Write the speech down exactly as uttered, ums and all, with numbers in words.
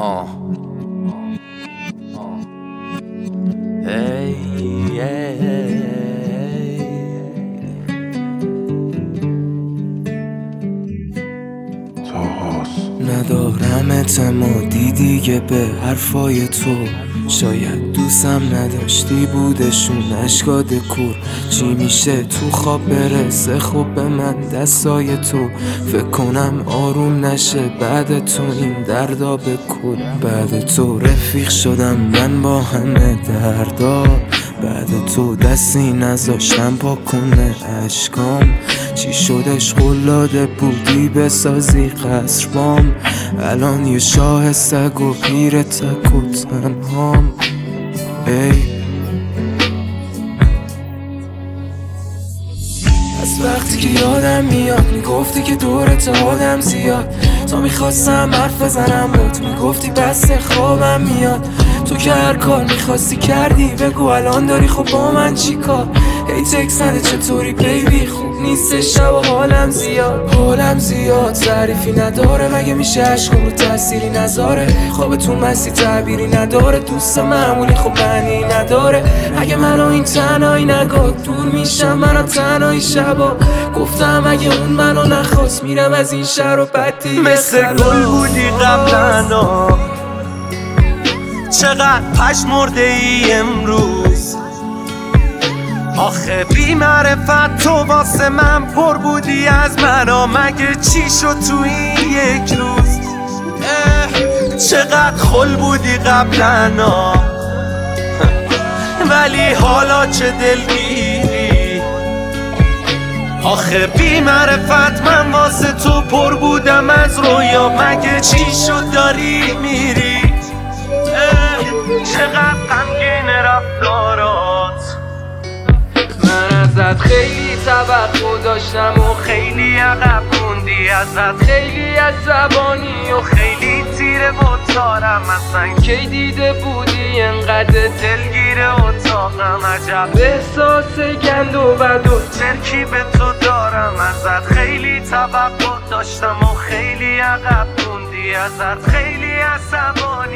آه هی ندارم اعتمادی دیگه به حرفای تو، شاید دوستم نداشتی بودشون اشکاد کور. چی میشه تو خواب برسه خوب به من دستای تو، فکر کنم آروم نشه بعد تو این دردا بکن. بعد تو رفیق شدم من با همه دردا، بعد تو دستی نذاشتم پا کنه اشکام. چی شدش قلاده بودی بسازی قصر بام، الان یه شاه سگ و پیر تک و تنهام. ای از وقتی که یادم میاد میگفتی که دورت آدم زیاد، تا میخواستم حرف بزنم با تو میگفتی بس خوابم میاد. تو که هر کار میخواستی کردی، بگو الان داری خب با من چی کار؟ هی تکس نده چطوری بیبی، خوب نیست شب و حالم زیاد حالم زیاد ظریفی نداره، مگه میشه عشق رو تأثیری نذاره؟ خوابتون مسی تعبیری نداره، دوست معمولی خب معنی نداره. اگه منو این تنهایی نگاه دور میشم منو تنهایی شبا، گفتم اگه اون منو نخواست میرم از این شهر و بعد دیگه مثل گل بودی قبلنا، چقدر پشمرده ای امروز. آخه بی معرفت تو واسه من پر بودی از مرا، مگه چی شد تو این یک روز؟ چقدر خل بودی قبلنا ولی حالا چه دلگیری. آخه بی معرفت من واسه تو پر بودم از رویا، مگه چی شد داری میری؟ چقدر غمگین رفتارات، من ازت خیلی توقع داشتم و خیلی عقب موندی، ازت خیلی عصبانی و خیلی تیره و تارم. اصلا کی دیده بودی انقدر دلگیر اتاقم؟ عجب احساس گند و بد و ترکیب تو دارم. ازت خیلی توقع داشتم و خیلی عقب موندی، ازت خیلی عصبانی